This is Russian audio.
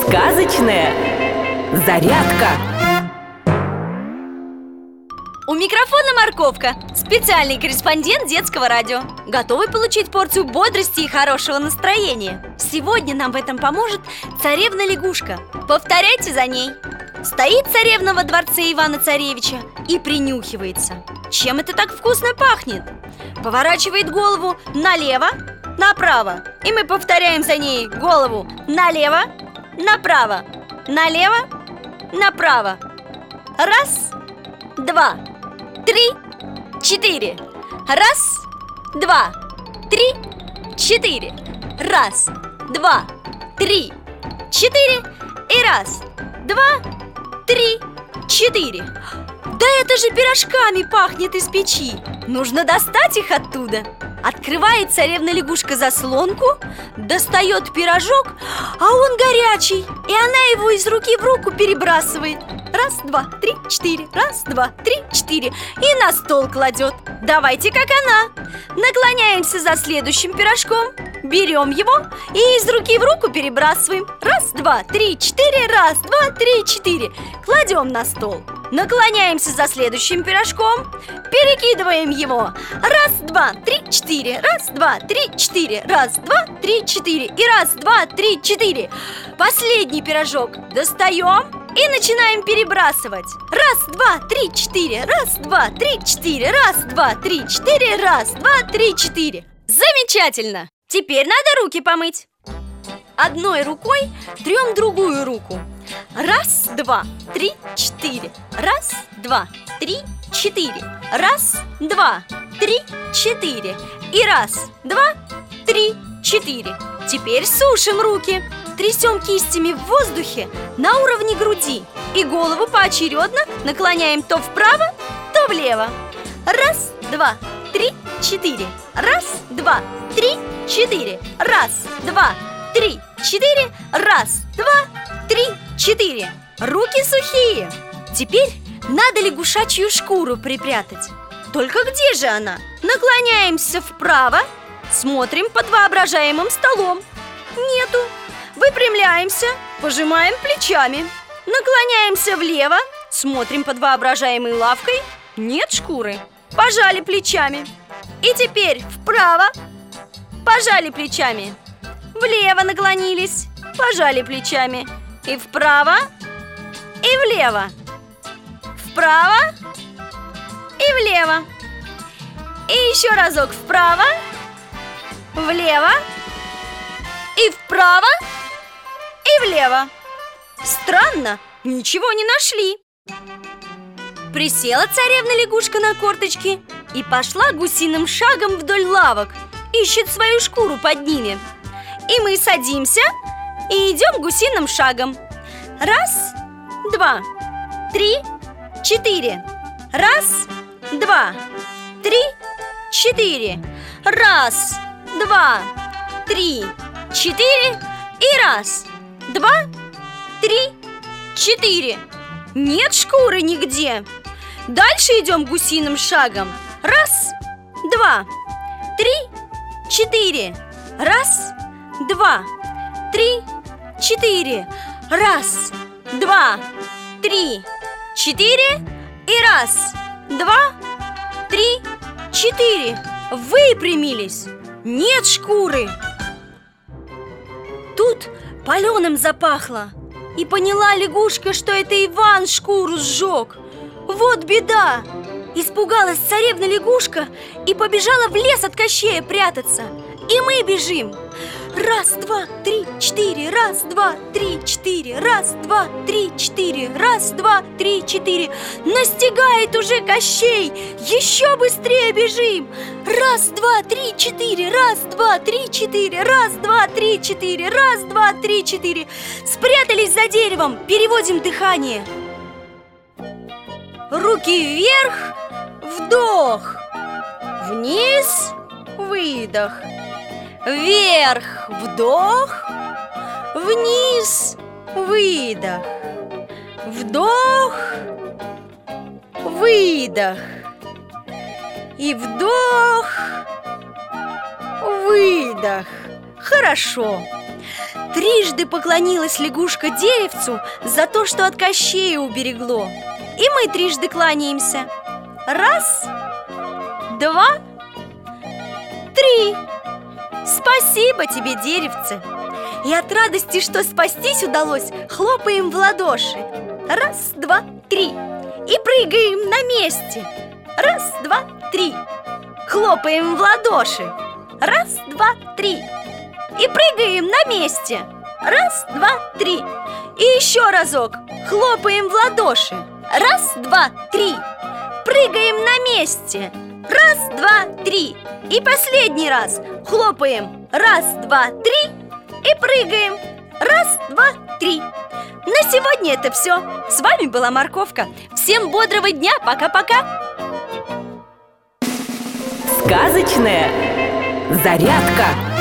Сказочная зарядка. У микрофона Морковка, специальный корреспондент детского радио. Готовы получить порцию бодрости и хорошего настроения? Сегодня нам в этом поможет царевна-лягушка. Повторяйте за ней. Стоит царевна во дворце Ивана-Царевича и принюхивается. Чем это так вкусно пахнет? Поворачивает голову налево, направо. И мы повторяем за ней: голову налево, направо, налево, направо. Раз, два, три, четыре. Раз, два, три, четыре. Раз, два, три, четыре. И раз, два, три, четыре. Да это же пирожками пахнет из печи. Нужно достать их оттуда. Открывает царевна-лягушка заслонку, достает пирожок, а он горячий, и она его из руки в руку перебрасывает. Раз, два, три, четыре. Раз, два, три, четыре. И на стол кладет. Давайте, как она. Наклоняемся за следующим пирожком, берем его и из руки в руку перебрасываем. Раз, два, три, четыре. Раз, два, три, четыре. Кладем на стол. Наклоняемся за следующим пирожком, перекидываем его. Раз, два, три, четыре. Раз, два, три, четыре. Раз, два, три, четыре. И раз, два, три, четыре. Последний пирожок достаем и начинаем перебрасывать. Раз, два, три, четыре. Раз, два, три, четыре. Раз, два, три, четыре. Раз, два, три, четыре. Замечательно! Теперь надо руки помыть. Одной рукой трем другую руку. Раз, два, три, четыре. Раз, два, три, четыре. Раз, два, три, четыре. И раз, два, три, четыре. Теперь сушим руки. Трясем кистями в воздухе на уровне груди. И голову поочередно наклоняем то вправо, то влево. Раз, два, три, четыре. Раз, два, три, четыре. Раз, два, три, четыре. Раз, два, три, четыре. Руки сухие. Теперь надо лягушачью шкуру припрятать. Только где же она? Наклоняемся вправо, смотрим под воображаемым столом. Нету. Выпрямляемся, пожимаем плечами. Наклоняемся влево, смотрим под воображаемой лавкой. Нет шкуры. Пожали плечами. И теперь вправо, пожали плечами. Влево наклонились, пожали плечами. И вправо, и влево. Вправо и влево. И еще разок вправо, влево. И вправо, и влево. Странно, ничего не нашли. Присела царевна-лягушка на корточки и пошла гусиным шагом вдоль лавок. Ищет свою шкуру под ними. И мы садимся и идем гусиным шагом. Раз, два, три, четыре. Раз, два, три, четыре. Раз, два, три, четыре. И раз, два, три, четыре. Нет шкуры нигде. Дальше идем гусиным шагом. Раз, два, три, четыре. Раз, два, три, четыре. Раз, два, три, четыре. И раз, два, три, четыре. Выпрямились. Нет шкуры. Тут паленым запахло. И поняла лягушка, что это Иван шкуру сжег. Вот беда! Испугалась царевна-лягушка и побежала в лес от Кощея прятаться. И мы бежим. Раз, два, три, четыре. Раз, два, три, четыре. Раз, два, три, четыре. Раз, два, три, четыре. Настигает уже Кощей. Еще быстрее бежим. Раз, два, три, четыре. Раз, два, три, четыре. Раз, два, три, четыре. Раз, два, три, четыре. Спрятались за деревом. Переводим дыхание. Руки вверх. Вдох. Вниз. Выдох. Вверх, вдох, вниз, выдох. Вдох, выдох. И вдох, выдох. Хорошо. Трижды поклонилась лягушка деревцу за то, что от Кощея уберегло. И мы трижды кланяемся. Раз, два, три. Спасибо тебе, деревце. И от радости, что спастись удалось, хлопаем в ладоши. Раз, два, три. И прыгаем на месте. Раз, два, три. Хлопаем в ладоши. Раз, два, три. И прыгаем на месте. Раз, два, три. И еще разок. Хлопаем в ладоши. Раз, два, три. Прыгаем на месте. Раз, два, три. И последний раз. Хлопаем. Раз, два, три. И прыгаем. Раз, два, три. На сегодня это все. С вами была Морковка. Всем бодрого дня. Пока-пока. Сказочная зарядка.